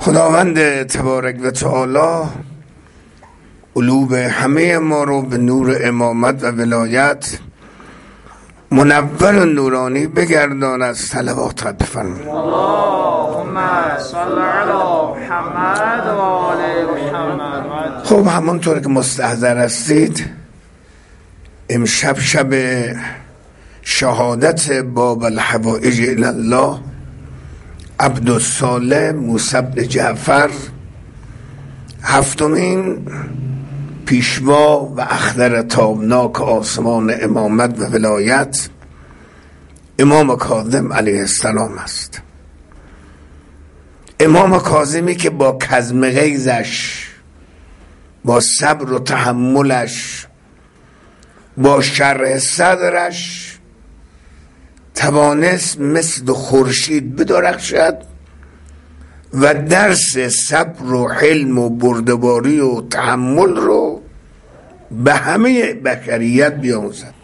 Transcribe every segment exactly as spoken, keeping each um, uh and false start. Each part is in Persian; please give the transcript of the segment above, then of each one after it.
خداوند تبارک و تعالی قلوب همه ما رو به نور امامت و ولایت منور و نورانی بگردان. از صلواتت بفرمایید. اللهم صل علی محمد و آل محمد. خب همونطور که مستحضر هستید، امشب شب شهادت باب الحوائج الی الله عبدالصالح موسی بن جعفر، هفتمین پیشوا و اختر تابناک آسمان امامت و ولایت، امام کاظم علیه السلام است. امام کاظمی که با کظم غیظش، با صبر و تحملش، با شرح صدرش توانست مثل خورشید بدرخشد و درس صبر و حلم و بردباری و تحمل رو به همه بشریت بیاموزد.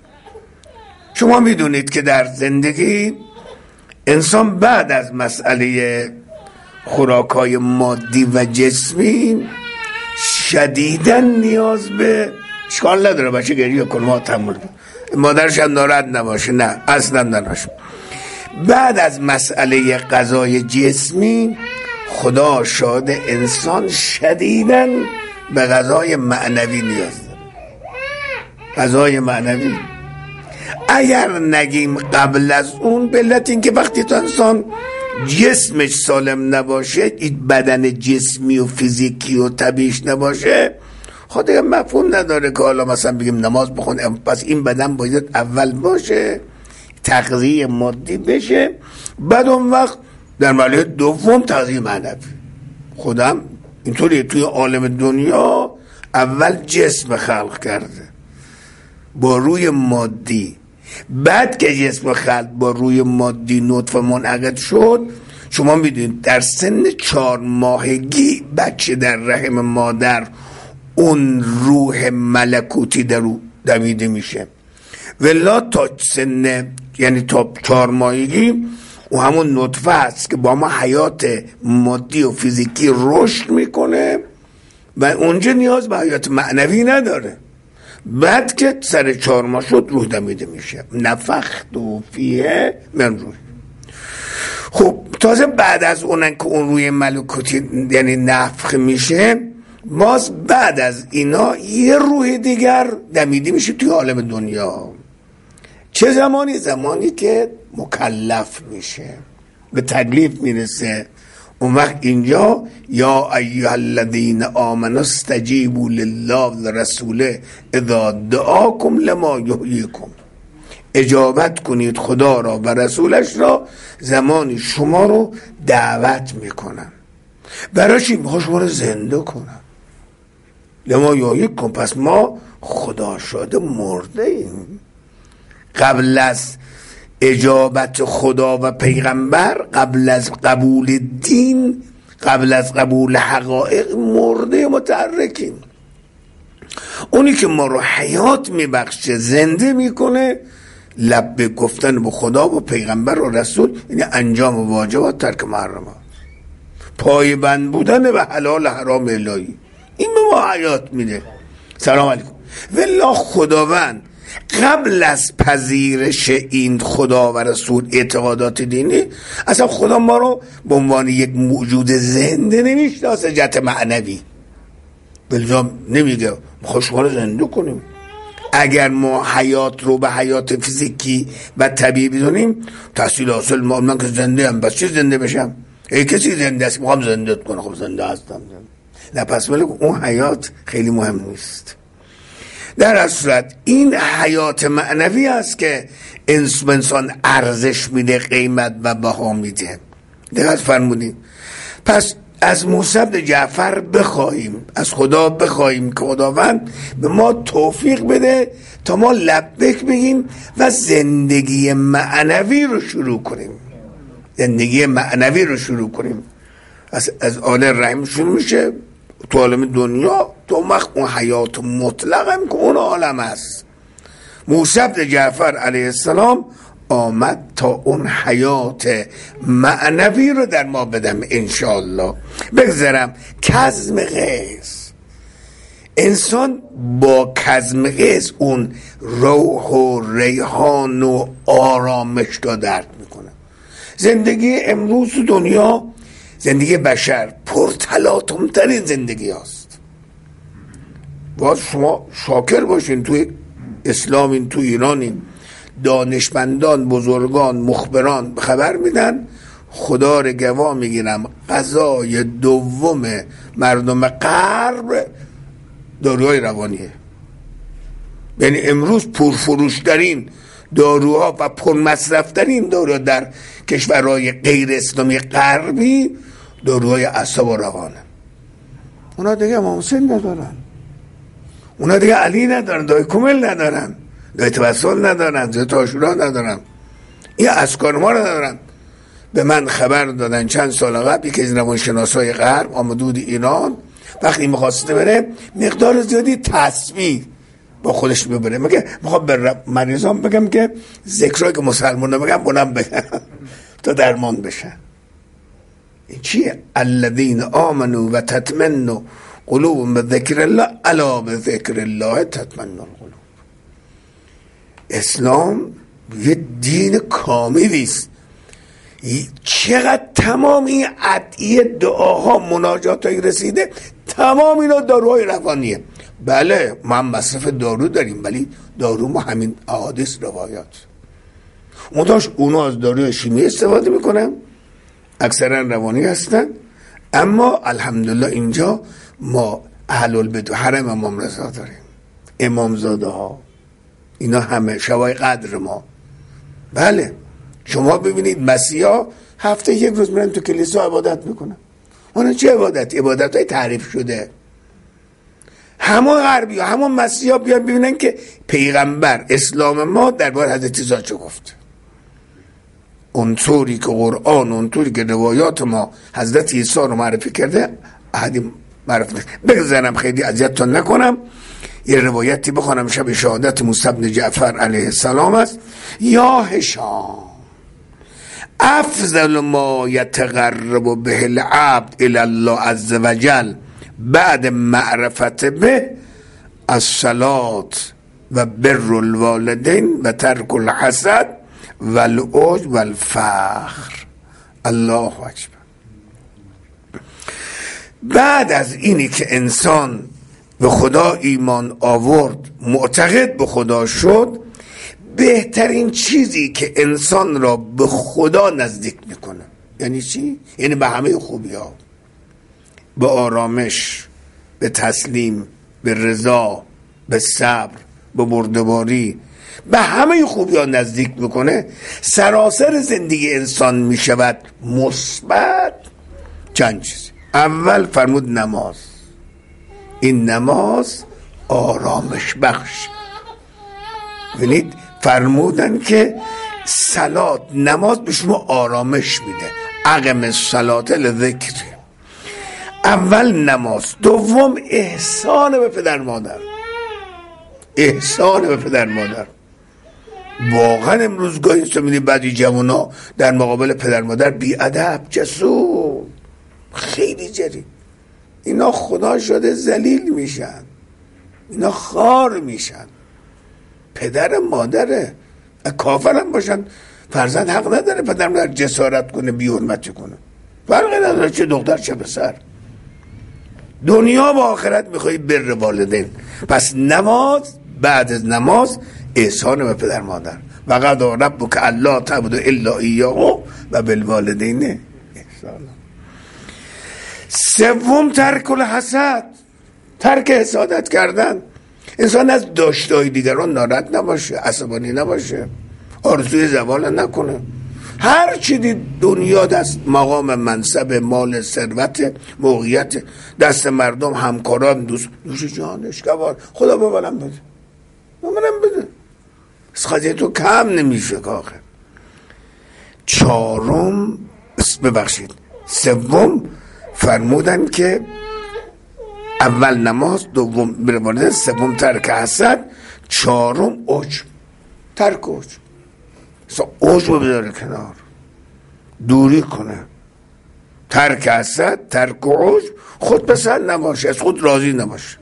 شما میدونید که در زندگی انسان بعد از مسئله خوراکای مادی و جسمی شدیداً نیاز به، اشکال نداره بچه گریه کن ما تحمل، مادرش هم ناراحت نباشه، نه اصلا نباشه، بعد از مسئله غذای جسمی خدا شاد انسان شدیداً به غذای معنوی نیاز داره. غذای معنوی اگر نگیم قبل از اون، به علت این که وقتی تو انسان جسمش سالم نباشه، این بدن جسمی و فیزیکی و طبیعیش نباشه، خود دیگه مفهوم نداره که حالا مثلا بگیم نماز بخون. پس این بدن باید اول باشه، تغذیه مادی بشه، بعد اون وقت در مرحله دوم تغذیه معنوی. خودم اینطوری توی عالم دنیا اول جسم خلق کرده با روی مادی، بعد که جسم خلق با روی مادی نطفه منعقد شد، شما میدونید در سن چهار ماهگی بچه در رحم مادر اون روح ملکوتی در او دمیده میشه، ولی تا سن، یعنی تا چهار ماهگی او همون نطفه است که با ما حیات مادی و فیزیکی رشد میکنه و اونجا نیاز به حیات معنوی نداره. بعد که سر چهار ماه شد روح دمیده میشه، نفخت و فیه من روح. خب تازه بعد از اونن که اون روی ملکوتی یعنی نفخ میشه، باز بعد از اینا یه روح دیگر دمیده میشه توی عالم دنیا. چه زمانی؟ زمانی که مکلف میشه، به تکلیف میرسه. اون وقت اینجا یا ایها الذین آمنوا استجیبوا لله و رسوله اذا دعاکم لما یحییکم، اجابت کنید خدا را و رسولش را زمانی شما رو دعوت میکنن. برای چی؟ میخواد شما رو زنده کنن. لما یحییکم، پس ما خدا شده مرده ایم. قبل از اجابت خدا و پیغمبر، قبل از قبول دین، قبل از قبول حقایق، مرده متحرکیم. اونی که ما رو حیات میبخشه، زنده میکنه، لب به گفتن به خدا و پیغمبر و رسول، یعنی انجام واجبات، ترک محرمات، پایبند بودن به حلال حرام الهی، این به ما حیات میده. سلام علیکم. والله خداوند قبل از پذیرش این خدا و رسول اعتقادات دینی، اصلا خدا ما رو به عنوان یک موجود زنده نمیشناسه جهت معنوی. بلزام نمیگه خوشحال زنده کنیم. اگر ما حیات رو به حیات فیزیکی و طبیعی بدونیم، تحصیل حاصل ما من که زنده هم، بس چی زنده بشم؟ ای کسی زنده است میخوام زنده کنه، خب زنده هستم. نه پس ولی اون حیات خیلی مهم نیست. در اصل این حیات معنوی است که انسان ارزش میده، قیمت و بها میده. دقت فرمودید. پس از موسی بن جعفر بخواهیم، از خدا بخواهیم که خداوند به ما توفیق بده تا ما لبیک بگیم و زندگی معنوی رو شروع کنیم. زندگی معنوی رو شروع کنیم. از از آل رحم شروع میشه تو عالم دنیا، تو وقت اون حیات مطلق هم که اون عالم است. موسی بن جعفر علیه السلام آمد تا اون حیات معنوی رو در ما بدم انشاءالله. بگذارم کظم غیظ، انسان با کظم غیظ اون روح و ریحان و آرامش رو درک میکنه. زندگی امروز دنیا، زندگی بشر پرتلاطم ترین زندگی هست. باید شما شاکر باشین، توی اسلامین، توی ایرانین، دانشمندان، بزرگان، مخبران خبر میدن، خدا رو گواه میگیرم غذای دوم مردم غرب داروهای روانیه. یعنی امروز پرفروشترین داروها و پرمصرفترین داروها در کشورهای غیر اسلامی غربی داروهای اعصاب و روانه. اونا دیگه امام حسین ندارن، اونا دیگه علی ندارن، دای کمیل ندارن، دای توسل ندارن، دای عاشورا ندارن، این اسکار ما رو ندارن. به من خبر دادن چند سال قبل که از روانشناسای غرب آمده بود ایران، وقتی میخواسته بره مقدار زیادی تسبیح با خودش میبره، میگه میخوام به مریضان بگم که ذکرایی که مسلمان‌ها بگم اونم بگم تا درمان بشن. این چیه؟ الذین آمنوا و تطمئن قلوبهم بذکر الله الا بذکر الله تطمئن القلوب. اسلام یه دین کاملی است. چقدر تمام این ادعیه، دعاها، مناجاتایی رسیده، تمام اینا داروهای روانیه. بله ما هم مصرف دارو داریم، ولی دارو ما همین احادیث روایات. منتهاش اونا از داروی شیمی استفاده میکنن، اکثرا روانی هستن. اما الحمدلله اینجا ما اهل البیت و حرم امام رضا داریم، امامزاده ها، اینا همه شوای قدر ما. بله شما ببینید مسیحا هفته یک روز میرن تو کلیسا عبادت میکنن. اونا چه عبادت؟ عبادت های تعریف شده. همون غربی ها، همون مسیحا بیان ببینن که پیغمبر اسلام ما درباره حضرت عیسی چه گفت. اونطوری که قرآن، اونطوری که روایات ما حضرت عیسی رو معرفی کرده، احدی معرفی نکنه. بگذارم خیلی اذیتتون نکنم، یه روایتی بخونم شب شهادت موسی بن جعفر علیه السلام است. یا هشام افضل ما یتقرب به العبد الی الله عز وجل بعد معرفت به الصلاة و بر الوالدین و ترک الحسد و العجب و الفخر. الله اکبر. بعد از اینی که انسان به خدا ایمان آورد، معتقد به خدا شد، بهترین چیزی که انسان را به خدا نزدیک میکنه یعنی چی؟ یعنی به همه خوبی ها، به آرامش، به تسلیم، به رضا، به صبر، به بردباری، به همه خوبی ها نزدیک میکنه. سراسر زندگی انسان میشود مثبت. چند چیز. اول فرمود نماز. این نماز آرامش بخش. ببینید فرمودن که صلات، نماز به شما آرامش میده. اقم الصلاة لذکر. اول نماز. دوم احسان به پدر مادر. احسان به پدر مادر. واقعا امروز گاهی سمیدی بعضی جوانا در مقابل پدر مادر بیادب، جسور، خیلی جری. اینا خدا شده ذلیل میشن، اینا خار میشن. پدر مادره، کافرم باشن فرزند حق نداره پدر مادر جسارت کنه، بی حرمتی کنه. فرقی نداره چه دختر چه پسر. دنیا با آخرت میخوایی بر والدین. پس نماز، بعد از نماز احسان به پدر مادر. و قضی ربک الا تعبدوا الا ایاه و بالوالدین احسانا. سوم ترک الحسد، ترک حسادت کردن. انسان از داشته‌های دیگران ناراحت نباشه، عصبانی نباشه، آرزوی زوال نکنه. هر چی دید دنیا دست، مقام، منصب، مال، ثروت، موقعیت دست مردم، همکاران، دوست دوش جان اشکوار، خدا به منم بده، به منم بده. از خواهد تو کم نمیشه که آخر. چهارم، ببخشید سوم فرمودن که اول نماز، دوم برمانده، سوم ترک حسد، چهارم عجب، ترک عجب. مثلا عجب بذاره کنار، دوری کنه، ترک حسد، ترک عجب، خود پسند نباشه، از خود راضی نباشه.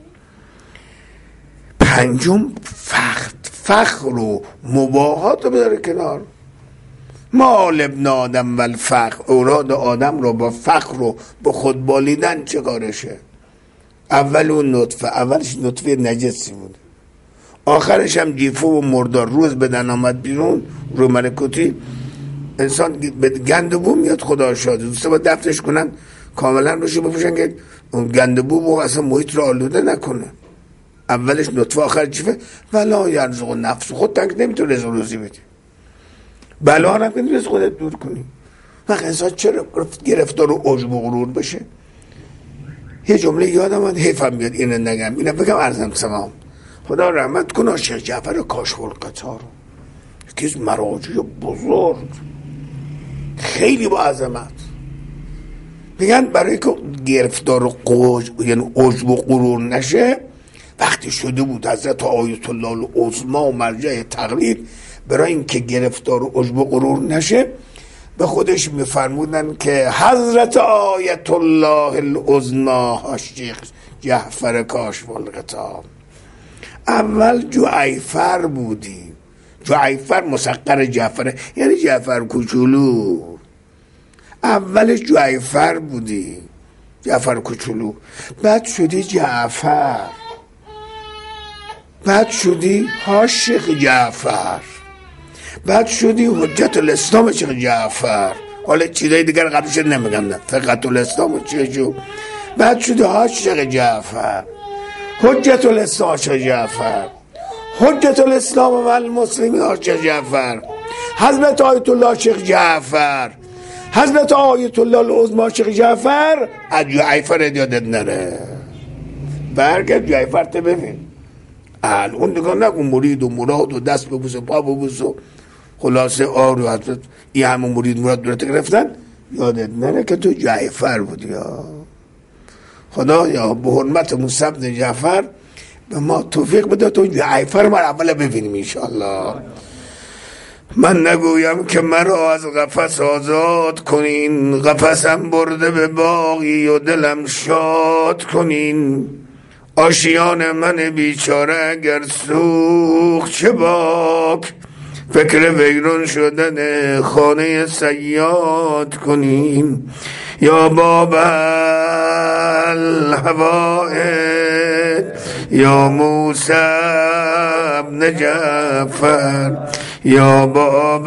پنجم فخر، فخر و مباهات رو بذاره کنار. مال ابن آدم و الفخر، اوراد آدم رو با فخر رو با خود بالیدن چه کارشه؟ اول اون نطفه، اولش نطفه نجسی بود، آخرش هم جیفه و مردار. روز بدن آمد بیرون رو ملکوتی، انسان به گندبو میاد، خدا شاده. دوسته با دفترش کنن کاملا روشو بپوشن که اون گندبو و اصلا محیط رو آلوده نکنه. اولش نطفه، آخر جیفه. ولا یرزق نفس، خود تنک نمیتونه رزق روزی بده، بلا هم کنی از خودت دور کنی. وقت انسان چرا گرفتار و عجب و غرور بشه؟ یه جمله یادم اومد، حیفم بیاد اینو نگم، اینو بگم عرضم سلام. خدا رحمت کنه شیخ جعفر کاشف‌القطار، یکی از مراجع بزرگ، خیلی با عظمت. میگن برای که گرفتار و عجب یعنی عجب و غرور نشه، وقتی شده بود حضرت آیت الله العظمی و مرجع تقلید، برای اینکه گرفتار و عجب و غرور نشه به خودش میفرمودن که حضرت آیت الله العظمی شیخ جعفر کاشف‌القطار اول جعیفر بودی. جعیفر مسقر جعفر، یعنی جعفر کوچولو. اولش جعیفر بودی، جعفر کوچولو، بعد شدی جعفر، بعد شدی شیخ جعفر، بعد شدی حجت الاسلام شیخ جعفر. حالا چیزای دیگر قبلش نمیگم، نه فقط الاسلام چیزو. بعد شدی ها شیخ جعفر، حجت الاسلام شیخ جعفر، حجت الاسلام و المسلمین شیخ جعفر، حضرت آیت الله شیخ جعفر، حضرت آیت الله العظمی شیخ جعفر. از جعفر یادت نره، برگرد جعفر ته ببین. الان نگاه نکن مرید و مراد و دست ببوس و پا ببوس و خلاصه آر و حضرت این همه مرید مراد دورت گرفتن، یادت نره که تو جعفر بودی. یا خدا یا به حرمت موسی بن جعفر به ما توفیق بده تو جعفر ما اول ببینیم انشاءالله. من نگویم که مرا از قفس آزاد کنین، قفسم برده به باغی و دلم شاد کنین. آشیان من بیچاره اگر سوخت چه باک، فکر ویرون شدن خانه صیاد کنین. یا باب الهوائد یا موسی ابن جعفر، یا باب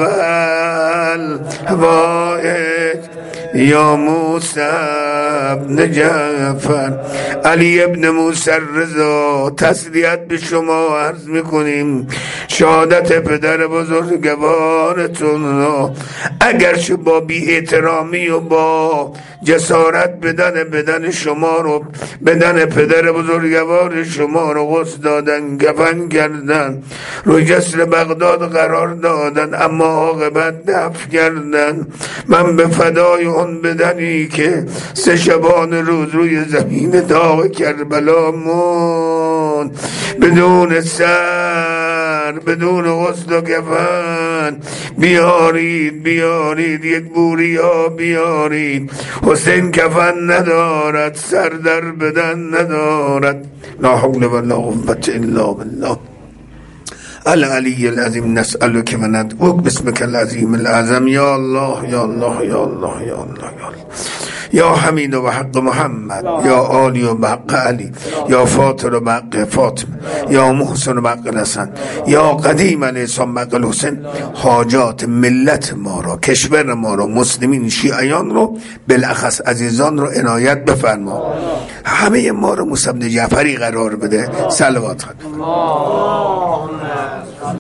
الهوائد یا موسی ابن جعفر. علی ابن موسی رضا تسلیت به شما عرض میکنیم، شهادت پدر بزرگوارتون را اگرچه با بی احترامی و با جسارت بدن بدن شما رو، بدن پدر بزرگوار شما رو غسل دادن، کفن کردن، روی جسر بغداد قرار دادن، اما عاقبت دفن کردن. من به فدای اون بدنی که سه شبانه روز روی زمین داغ کربلا مون، بدون سر، بدون غسل و کفن، بیارید بیارید یک بوریا بیارید. حسین کفن ندارد، سر در بدن ندارد. لا حول ولا قوة الا بالله العلی العظیم. نسألک و ندعوک باسمک العظیم العظم. یا الله یا الله یا الله یا الله یا الله یا حمید و حق محمد، یا عالی و حق علی، یا فاطر و حق فاطمه، یا محسن و حق حسن، یا قدیم الاسلام و حق الحسین. حاجات ملت ما را، کشور ما را، مسلمین شیعیان رو، بالاخص عزیزان رو عنایت بفرما. همه ما رو موسی بن جعفری قرار بده. صلوات خدا.